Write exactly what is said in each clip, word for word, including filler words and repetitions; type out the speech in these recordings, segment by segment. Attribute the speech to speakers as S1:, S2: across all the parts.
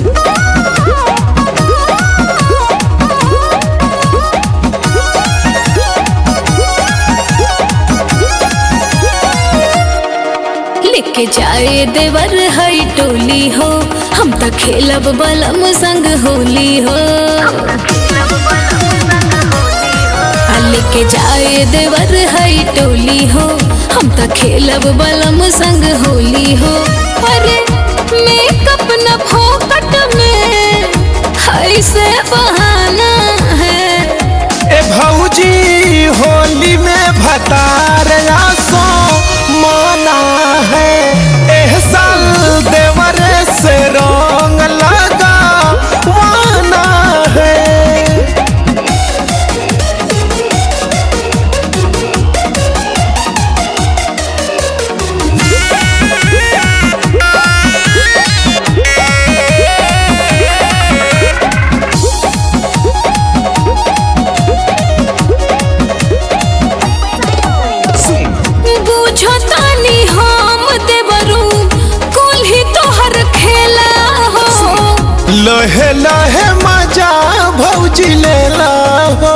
S1: लेके जाए देवर हई टोली हो, हम तो खेलब बलम संग होली हो। लेके जाए देवर हई टोली हो, हम तो खेलब बलम संग होली हो। अरे मेकअप न फोकट में ऐसे बहाना है।
S2: ए भौजी होली में भतार आसो माना है, एह साल देवर से रंग लगा वाना है। लहे लहे मजा भौजी लेला हो,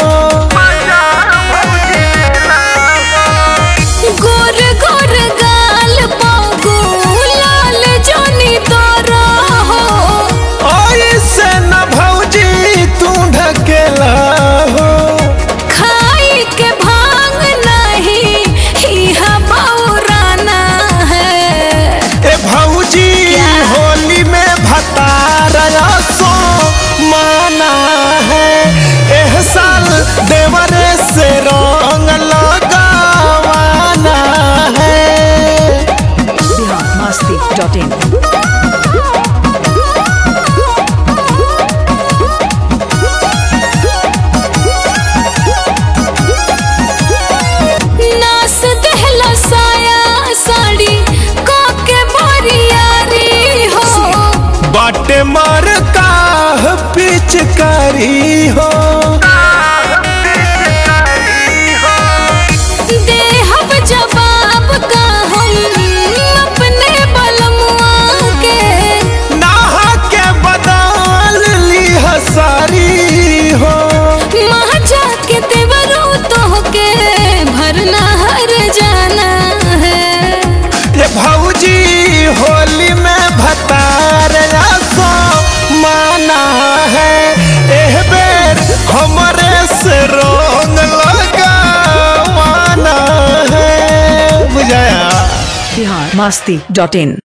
S1: गोर गोर गाल पागो लाल जोनी तोरा हो।
S2: ऐसे न भौजी तू ढकेला हो,
S1: खाई के भांग नहीं हिहा बौराना है।
S2: ए भौजी होली में भतार सो माना है, एह साल देवर से रंग लगावाना है।
S3: Bihar Masti dot in.
S1: नास दहला साया साड़ी काके बारियारी हो,
S2: बाटे मार का पिचकारी हो।
S1: देहब जवाब का हम अपने बलमुआ के,
S2: नहा के बदल ली हसारी हो।
S1: महाजा के देवरू तो के भरना हर जाना है।
S2: ये भौजी होली में भतार आसो माना है, एह बेर हमरे से रंग लगावाना है। बुझाया?
S3: बिहार मस्ती डॉट इन।